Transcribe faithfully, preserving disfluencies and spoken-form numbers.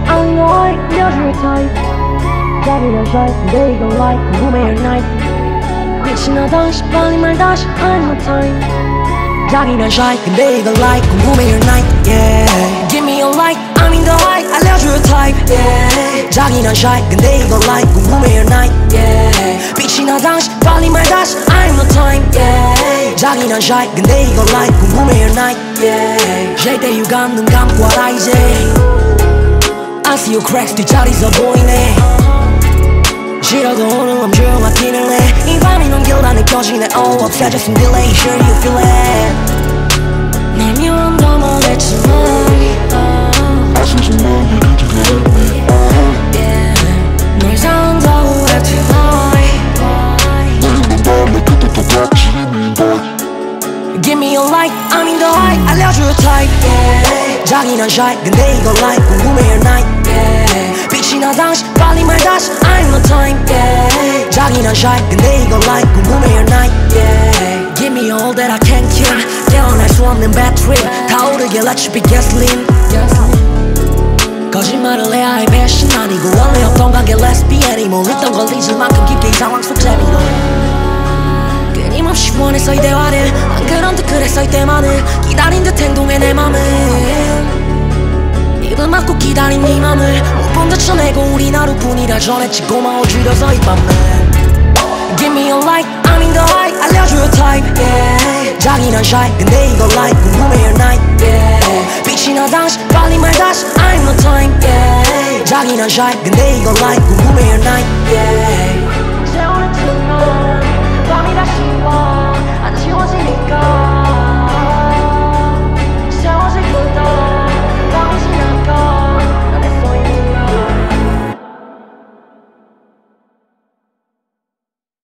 I'm like you're your type 자기는 shy 근데 이건 like 궁금해 your night 미친아 다시 빨리 말 다시 I'm no time 자기는 shy 근데 이건 like 궁금해 your night yeah Give me a like I'm in the light 알려줘 your type yeah 자기는 shy 근데 이건 like 궁금해 your night yeah 미친아 다시 빨리 말 다시 I'm no time yeah 자기는 shy 근데 이건 like 궁금해 your night yeah 쉴때 유감 눈 감고 알아 이제 I see your cracks 뒷자리서 보이네 싫어도 오늘 맘 조용한 티를 내이 밤이 넘겨다 느껴지네 Oh obsession delay sure you feel it 날 미워한다 말했지만 I see some love you need to get me yeah 널 사랑한다고 했지 why 내는 넌 그때 똑같이 boy Give me a like I'm in the light 알려줘 your type yeah 자기는 shy 근데 이건 like 궁금해 your night yeah 빛이 나 당신 빨리 말 다시 I'm no time yeah 자기는 shy 근데 이건 like 궁금해 your night yeah Give me all that I can't kill 깨어날 수 없는 bad trip 타오르게 let you be gaslit 거짓말을 해야 할 배신 아니고 원래 없던 관계 lesbian이 몰랐던 걸 잊을 만큼 깊게 이 상황 속 재미로 끊임없이 원했어 이 대화를 안 그런 듯 그랬어 이때만을 기다린 듯 행동해 내 맘을 입을 막고 기다린 네 맘을 못 본 듯 쳐내고 우린 하루뿐이라 전했지 고마워 줄여서 이 밤을 Give me a like I'm in the light 알려줘 your type yeah 자기는 shy 근데 이건 like 궁금해 your night yeah 빛이 나 당신 빨리 말 다시 I'm no time yeah 자기는 shy 근데 이건 like 궁금해 your night yeah